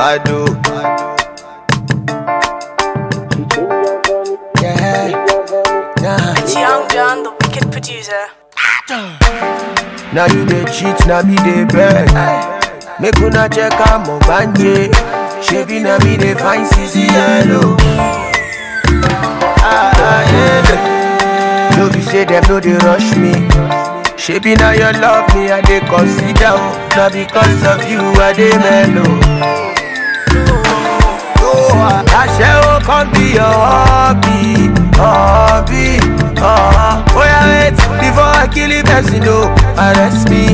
Badu. It's Young John, the wicked producer. Now you dey cheat, now me dey beg. Make una check out my banje. Shebi na me dey find CC yellow. No be say them no dey rush me. Shebi na you love me, I dey consider. Now because of you, I dey mellow. Ashewo come be your hobby, hobby. Oh yeah, wait before I kill the person, no, arrest me.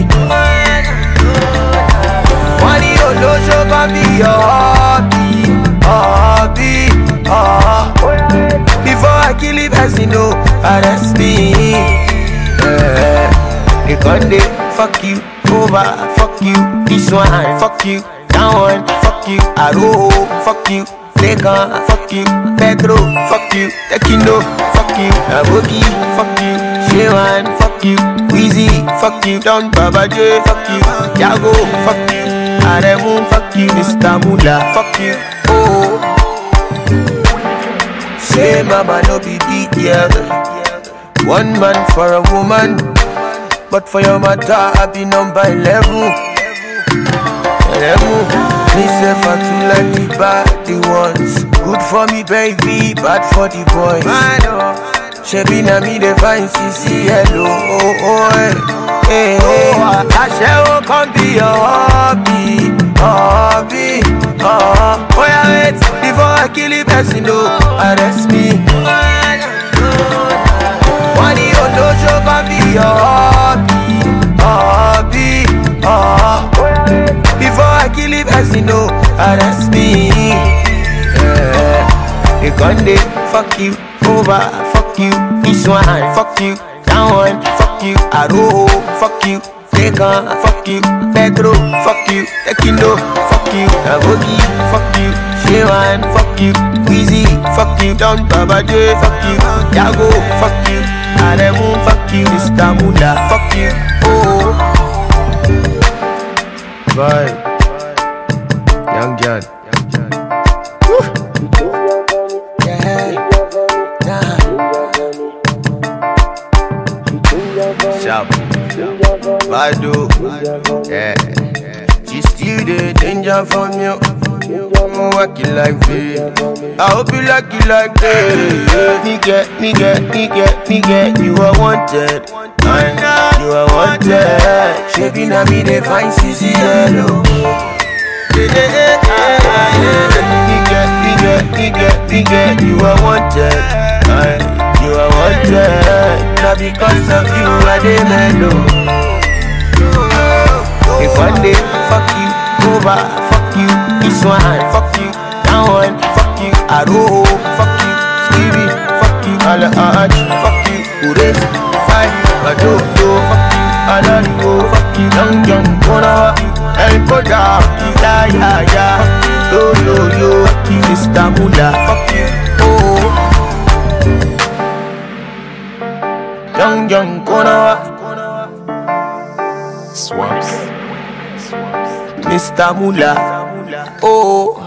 Money Olojo come be your hobby, hobby. Oh yeah, wait before I kill the person, no, arrest me. They gon' dey fuck you over, fuck you this one, fuck you that one, fuck you Aro, fuck you. Lekan, fuck you, Pedro, fuck you, Tekino, fuck you, Aboki, fuck you, Shewan, fuck you, Weezy, fuck you, Don Baba J, fuck you, Yago, fuck you, Aremu, fuck you, Mr. Mula, fuck you, oh. Say mama no be big girl. One man for a woman, but for your mother I be number 11. Me say for two like the bad ones. Good for me baby, bad for the boys. Shebi na me dey find CC hello. Ashewo come be your hobby, hobby. Oh yeah, wait before I kill the person, no, arrest me. Money Olojo come be your hobby, hobby. Before I kill the person, no, arrest me. They gon' dey fuck you over, fuck you this one, fuck you that one, fuck you Aro, fuck you Lekan, fuck you Pedro, fuck you Tekino, fuck you Aboki, fuck you Shewan, fuck you Weezy, fuck you Don Baba J, fuck you Yago, fuck you Aremu, fuck you Mr. Mula, fuck you, oh. Bye. Young John. Sharp. Badu. Yeah. She still the danger from you. I'm working like this. I hope you like it like this. Me get, you are wanted. You are wanted. Shebi na me dey find CC yellow. Me get, you are wanted. You are wanted. Now because of you I dey mellow. If one day fuck you over, fuck you this one, fuck you that one, fuck you Aro, fuck you Stevie, fuck you Alaj, fuck you Ures, fight Bado, fuck you Alarigo, fuck you Young Kona, El Koda, fuck you Ya, yo, fuck you Mr. Mula, fuck you, oh. Young Kona, Swamps, Mr. Mula, oh.